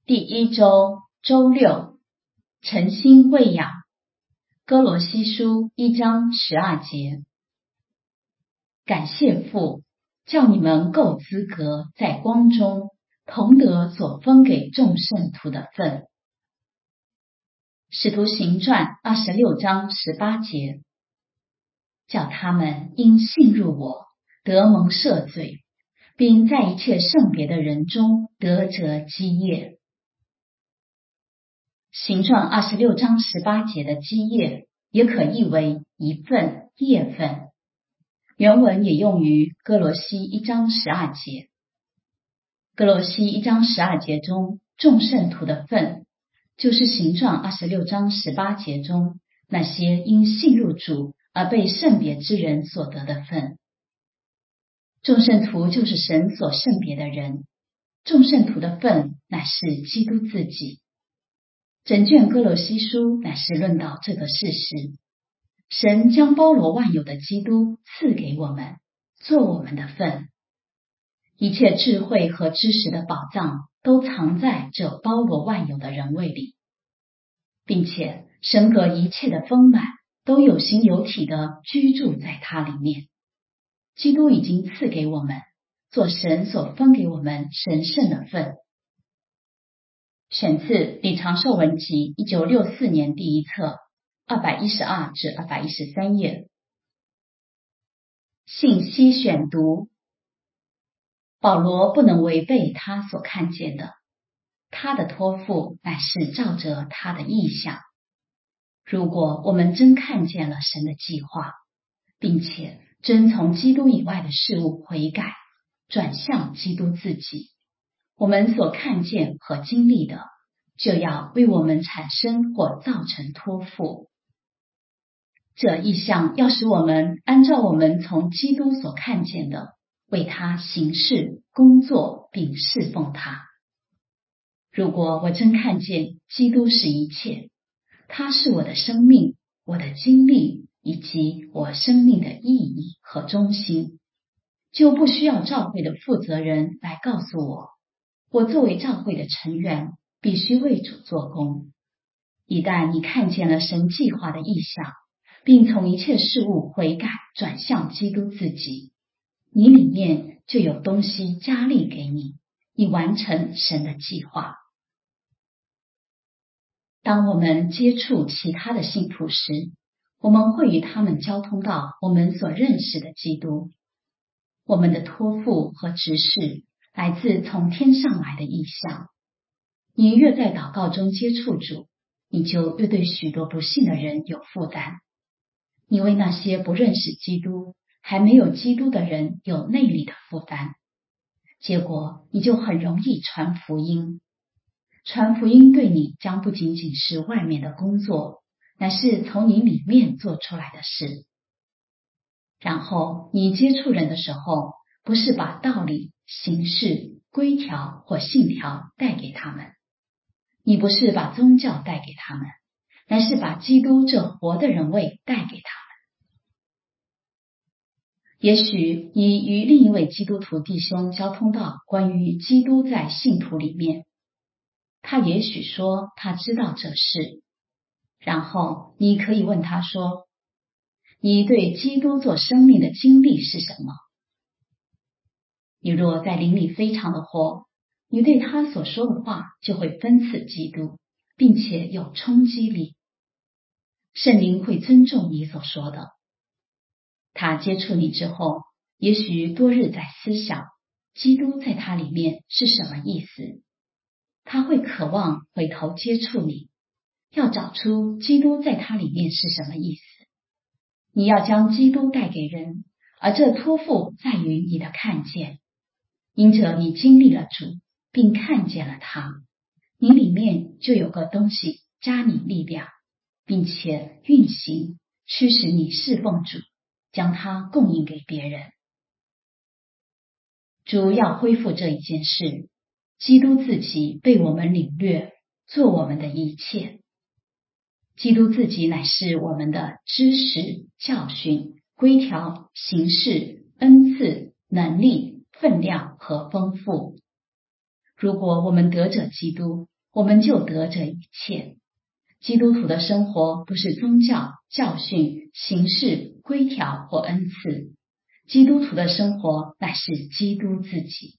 第一周周六，诚心喂养。哥罗西书1章12节。感谢父，叫你们够资格在光中同得所分给众圣徒的分。使徒行传26章18节。叫他们因信入我，得蒙赦罪，并在一切圣别的人中得着基业。行传26章18节的基业也可译为一份、业份，原文也用于哥罗西1章12节。哥罗西1章12节中众圣徒的份，就是行传26章18节中那些因信入主而被圣别之人所得的份。众圣徒就是神所圣别的人，众圣徒的份乃是基督自己。整卷哥罗西书乃是论到这个事实，神将包罗万有的基督赐给我们，做我们的份。一切智慧和知识的宝藏都藏在这包罗万有的人位里，并且神格一切的丰满都有形有体的居住在它里面。基督已经赐给我们，做神所分给我们神圣的份。选自《李长寿文集》1964年第一册212至213页。信息选读。保罗不能违背他所看见的，他的托付乃是照着他的意象。如果我们真看见了神的计划，并且真从基督以外的事物悔改，转向基督自己，我们所看见和经历的就要为我们产生或造成托付。这意象要使我们按照我们从基督所看见的，为他行事、工作并侍奉他。如果我真看见基督是一切，他是我的生命、我的经历以及我生命的意义和中心，就不需要教会的负责人来告诉我，我作为教会的成员必须为主做工。一旦你看见了神计划的意象，并从一切事物悔改转向基督自己，你里面就有东西加力给你，以完成神的计划。当我们接触其他的信徒时，我们会与他们交通到我们所认识的基督。我们的托付和指示来自从天上来的意象。你越在祷告中接触主，你就越对许多不信的人有负担。你为那些不认识基督、还没有基督的人有内里的负担，结果你就很容易传福音。传福音对你将不仅仅是外面的工作，乃是从你里面做出来的事。然后你接触人的时候，不是把道理、形式、规条或信条带给他们，你不是把宗教带给他们，乃是把基督这活的人位带给他们。也许你与另一位基督徒弟兄交通到关于基督在信徒里面，他也许说他知道这事，然后你可以问他说，你对基督做生命的经历是什么？你若在灵里非常的活，你对他所说的话就会分赐基督，并且有冲击力。圣灵会尊重你所说的。他接触你之后，也许多日在思想基督在他里面是什么意思。他会渴望回头接触你，要找出基督在他里面是什么意思。你要将基督带给人，而这托付在于你的看见。因着你经历了主，并看见了他，你里面就有个东西加你力量，并且运行，驱使你侍奉主，将它供应给别人。主要恢复这一件事，基督自己被我们领略，做我们的一切。基督自己乃是我们的知识、教训、规条、形式、恩赐、能力、分量和丰富。如果我们得着基督， 我们就得这一切。基督徒的生活不是宗教、教训、形式、规条或恩赐，基督徒的生活乃是基督自己。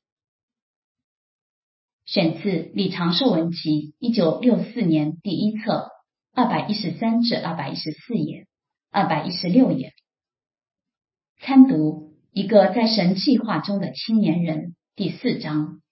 选自《李长寿文集》1964年第1册213至214页，216页。参读一个在神计划中的青年人第4章。